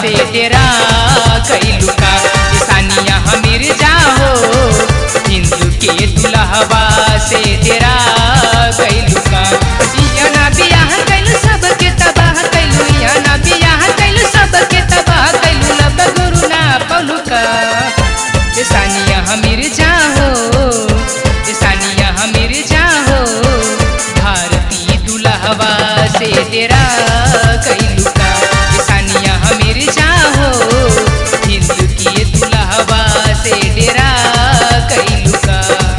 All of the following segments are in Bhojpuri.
से डेरा गइलू का। सानिया मिर्जा हो हिंदू के दुल्हवा से डेरा गइलू का। इयाना बियाह कइलू सबके तबाह कइलू, इयाना बियाह कइलू सबके तबाह कइलू, लब गुरु ना पौलू का। सानिया मिर्जा हो, सानिया मिर्जा हो भारती दुल्हवा से डेरा गइलू का। सानिया मिर्जा हो हिंदू की दुल्हवा से डेरा गइलू का।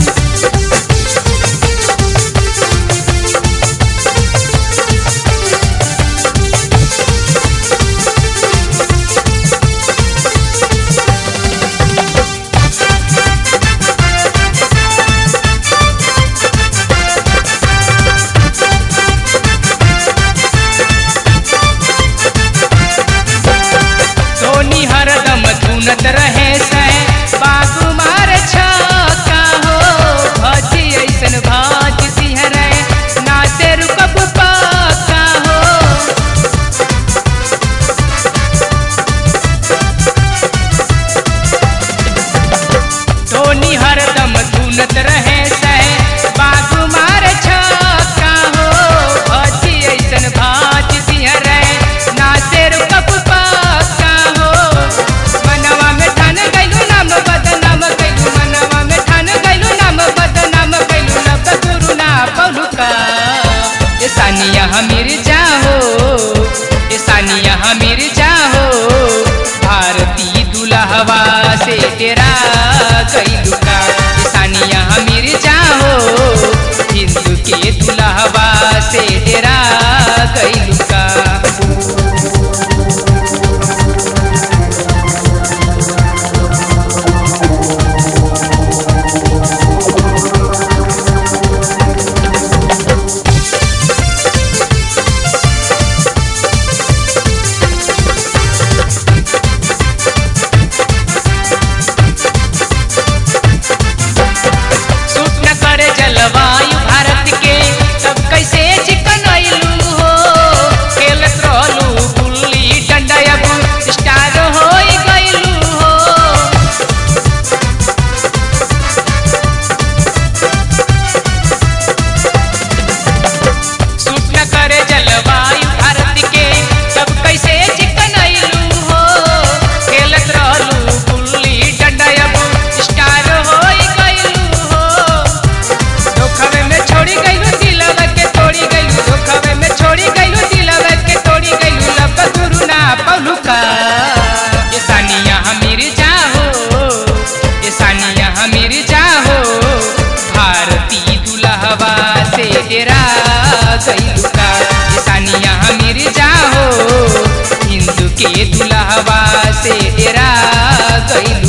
धोनी हरदम धुनत रहे से बाबू मार छक्का हो, भजी ऐसन भाज सिहरे नाते रुकब पक्का हो। धोनी हरदम धुनत रहे से बाबू मार छक्का हो, भजी ऐसन भाज सिहरे नाते रुकब पक्का हो। मनवा में ठान गइलू नाम बदनाम कइलू, मनवा में ठान गइलू नाम बदनाम कइलू, लब गुरु ना पौलू का। सानिया मिर्जा हो, सानिया मिर्जा हो भारती दुल्हवा से डेरा गइलू का। सानिया मिर्जा हो हिंदू के दुल्हवा से डेरा गइलू का। सूट करे जलवायु भारत के तब कैसे चिकन आइलू हो, खेलत रहलू गुल्ली डंडा अब स्टार हो गइलू हो। सूट करे जलवायु भारत के तब कैसे चिकन आइलू हो, खेलत रहलू गुल्ली डंडा अब स्टार हो गइलू हो। धोखावे में छोड़ी गइलू दिलवा के तोड़ी गइलू, धोखावे में छोड़ी गइलू दिलवा के तोड़ी गइलू, लब गुरु ना पौलू का। सानिया मिर्जा हो, सानिया मिर्जा हो भारती दुल्हवा से डेरा गइलू का। सानिया मिर्जा हो हिंदू के दुल्हवा से डेरा गइलू